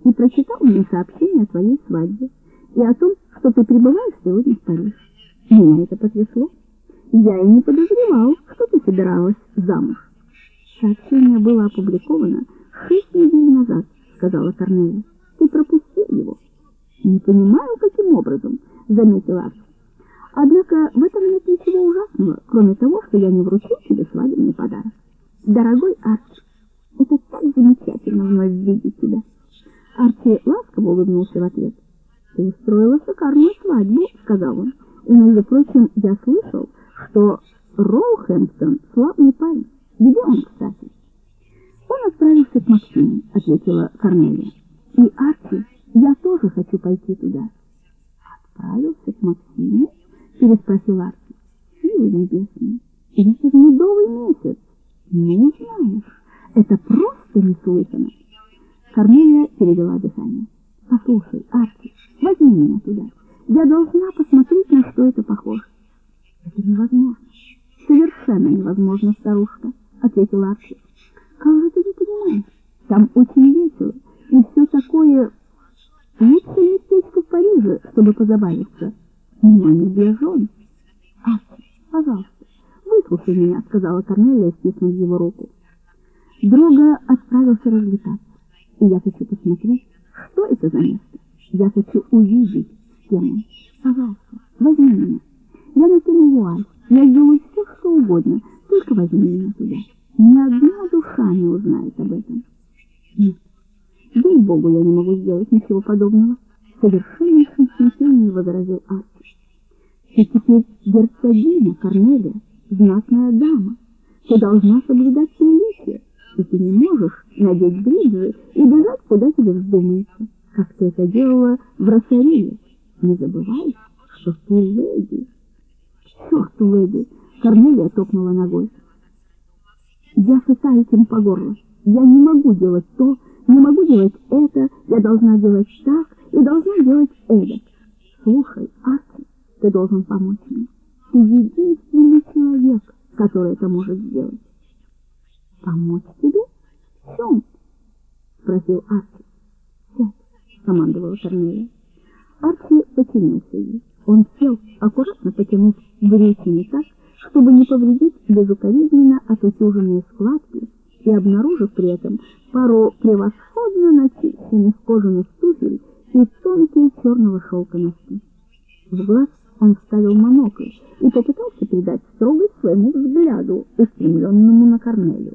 и прочитал мне сообщение о твоей свадьбе и о том, что ты прибываешь сегодня в Париж. Меня это потрясло. Я и не подозревал, что ты собиралась замуж. Сообщение было опубликовано 6 недель назад, сказала Корнелия. Ты пропустил его. Не понимаю, каким образом, заметила Арчи. Однако в этом нет ничего ужасного, кроме того, что я не вручил тебе свадебный подарок. Дорогой Арчи, это так замечательно вновь видеть тебя. Арчи ласково улыбнулся в ответ. Ты устроила шикарную свадьбу, сказал он. И, между прочим, я слышал, что Роухэмптон славный парень. Где он, кстати? Он отправился к Максиму, ответила Корнелия. И, Арчи, я тоже хочу пойти туда. Отправился к Максиму? Переспросил Арчи. Силы небесные, это же медовый месяц. Ну, знаешь, это просто неслыханно. Корнелия перевела дыхание. Послушай, Арчи, возьми меня туда. Я должна посмотреть, на что это похоже. Это невозможно. Совершенно невозможно, старушка, ответила Арчи. Как же ты не понимаешь? Там очень весело. И все такое... Лучшее местечко в Париже, чтобы позабавиться. Но не для жен. Арчи, пожалуйста, выслушай меня, сказала Корнелия, стиснув его руку. Дрога отправился развлекаться. И я хочу посмотреть, что это за место. Я хочу увидеть, с кем он. Пожалуйста, возьми меня. Я накину вуаль. Я сделаю все, что угодно. Только возьми меня туда. Ни одна душа не узнает об этом. Нет. Ей-богу, я не могу сделать ничего подобного. Совершеннейшим смятением возразил Арчи. Ты теперь герцогиня, Корнелия, знатная дама. Ты должна соблюдать приличие. И ты не можешь надеть бриджи и бежать, куда тебе вздумается, как ты это делала в Росарии. Не забывай, что ты леди. К черту, леди! Корнелия топнула ногой. Я сыта этим по горло. Я не могу делать то, не могу делать это, я должна делать так и должна делать эдак. Слушай, Арчи, ты должен помочь мне. Ты единственный человек, который это может сделать. Помочь тебе? В чем? Спросил Арчи. Сядь, командовала Корнелия. Арчи подчинился ей. Он сел, аккуратно потянув брючины так, чтобы не повредить безукоризненно отутюженные складки, и обнаружив при этом пару превосходно начищенных кожаных туфель и тонкие черного шелка носки. В глаз он вставил монокль и попытался придать строгость своему взгляду, устремленному на Корнелию.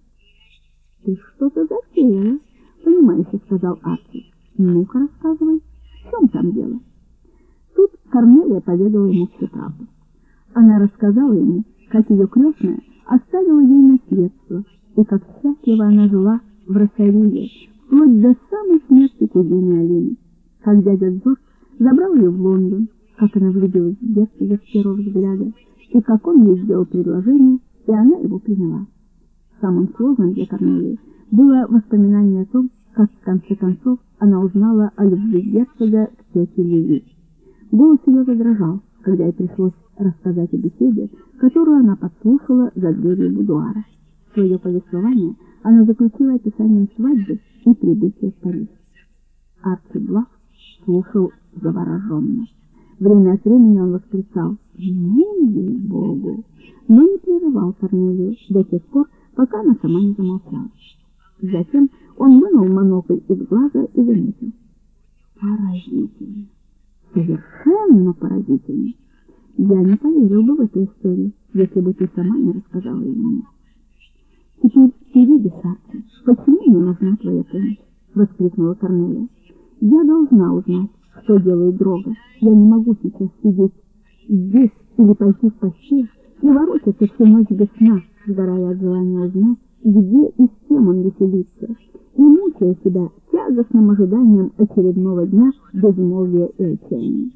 «Ты что-то затеяла?» — понимающе сказал Арчи. «Ну-ка, рассказывай, в чем там дело?» Тут Корнелия поведала ему всю правду. Она рассказала ему, как ее крестная оставила ей наследство, и как счастливо она жила в Росарии, вплоть до самой смерти кузины Алины, как дядя Джордж забрал ее в Лондон, как она влюбилась в герцога с первого взгляда, и как он ей сделал предложение, и она его приняла. Самым сложным для Корнелии было воспоминание о том, как в конце концов она узнала о любви герцога к тете Лили. Голос ее задрожал, когда ей пришлось рассказать о беседе, которую она подслушала за дверью будуара. Свое повествование она заключила описанием свадьбы и прибытия в Париж. Арчи Блав слушал завороженно. Время от времени он восклицал «Ну, ей-богу!», но не прерывал Корнелию до тех пор, пока она сама не замолчала. Затем он вынул монокль из глаза и заметил: «Поразительно! Совершенно поразительно! Я не поверил бы в эту историю, если бы ты сама не рассказала ее мне. Теперь ты видишь, Арчи, почему мне нужна твоя помощь?» — воскликнула Корнелия. «Я должна узнать, что делает Дрога. Я не могу сейчас сидеть здесь или пойти в постель и ворочаться всю ночь без сна, сгорая от желания узнать, где и с кем он веселится, и мучая себя тягостным ожиданием очередного дня безмолвия и отчаяния.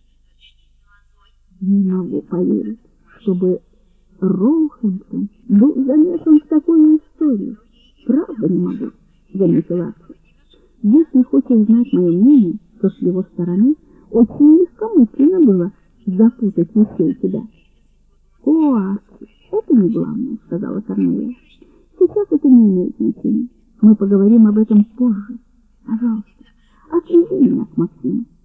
Не могу поверить, чтобы Роухэмптон был замешан в такую историю. Правда не могу, заметила Арчи. Если хочешь знать мое мнение, то с его стороны очень легкомысленно было запутать еще и тебя. О, Арчи, это не главное, сказала Корнелия. Сейчас это не имеет значения. Мы поговорим об этом позже. Пожалуйста. Отведи меня к Максиму.